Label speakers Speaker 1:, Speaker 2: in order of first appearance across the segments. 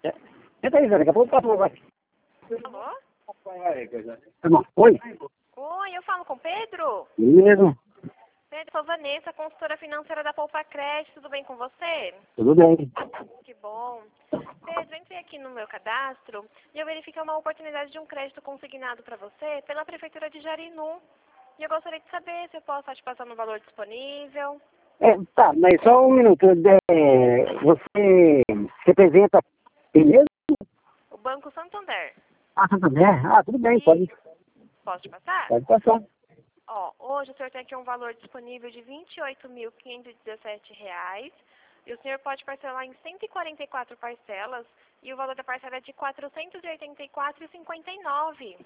Speaker 1: Entra aí, Zé, daqui a pouco eu passo agora.
Speaker 2: Alô?
Speaker 1: Oi?
Speaker 2: Oi, eu falo com o Pedro?
Speaker 1: Mesmo?
Speaker 2: Pedro, sou Vanessa, consultora financeira da Poupa Crédito, tudo bem com você?
Speaker 1: Tudo bem.
Speaker 2: Que bom. Pedro, entrei aqui no meu cadastro e eu verifiquei uma oportunidade de um crédito consignado para você pela Prefeitura de Jarinu. E eu gostaria de saber se eu posso estar te passando o valor disponível.
Speaker 1: Tá, mas só um minuto. Você representa quem mesmo?
Speaker 2: O Banco Santander.
Speaker 1: Ah, Santander? Ah, tudo bem, pode
Speaker 2: Posso te passar?
Speaker 1: passar.
Speaker 2: Ó, hoje o senhor tem aqui um valor disponível de R$ 28.517 e o senhor pode parcelar em 144 parcelas e o valor da parcela é de R$ 484,59.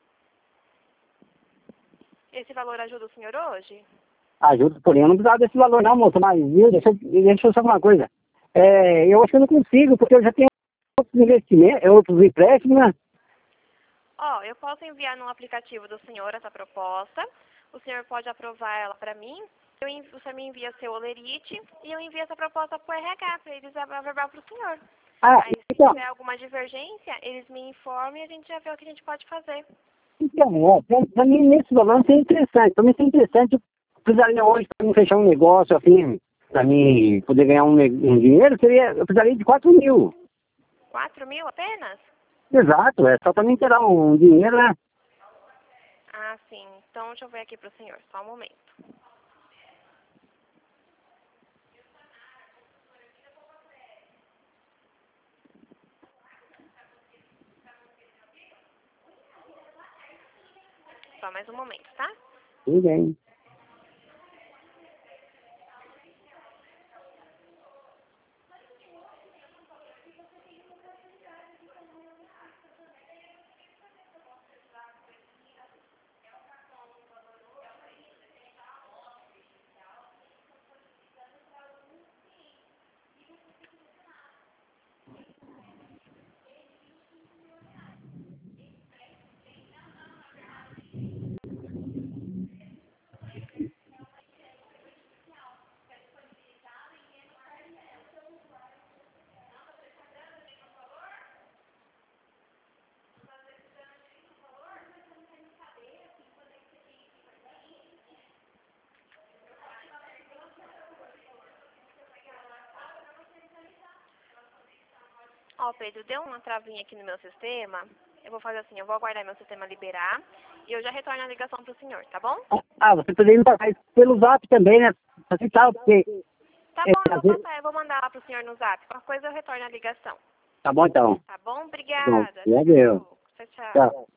Speaker 2: Esse valor ajuda o senhor hoje?
Speaker 1: Ajuda, porém, eu não precisava desse valor não, moça, mas viu, deixa eu falar uma coisa. Eu acho que eu não consigo, porque eu já tenho outros investimentos, outros empréstimos, né?
Speaker 2: Ó, eu posso enviar no aplicativo do senhor essa proposta, o senhor pode aprovar ela para mim, você me envia seu olerite e eu envio essa proposta para o RH, para eles averbar para o senhor. Aí, se
Speaker 1: Então,
Speaker 2: tiver alguma divergência, eles me informam e a gente já vê o que a gente pode fazer.
Speaker 1: pra mim, nesse valor, não seria interessante. Pra mim, seria interessante, eu precisaria hoje, para mim fechar um negócio, assim, para mim poder ganhar um dinheiro, eu precisaria de 4 mil.
Speaker 2: 4.000 apenas?
Speaker 1: Exato, é só para mim tirar um dinheiro, né?
Speaker 2: Ah, sim. Então, deixa eu ver aqui para o senhor, só um momento. Só mais um momento, tá?
Speaker 1: Tudo bem.
Speaker 2: Ó, Pedro, deu uma travinha aqui no meu sistema. Eu vou fazer assim, eu vou aguardar meu sistema liberar e eu já retorno a ligação pro senhor, tá bom?
Speaker 1: Você poderia me passar isso pelo zap também, né? Assim tal, porque...
Speaker 2: Tá bom, eu vou mandar lá pro senhor no zap. Qualquer coisa eu retorno a ligação.
Speaker 1: Tá bom, então.
Speaker 2: Tá bom?
Speaker 1: Bom,
Speaker 2: Obrigada.
Speaker 1: adeus.
Speaker 2: Tchau, tchau.
Speaker 1: Tchau.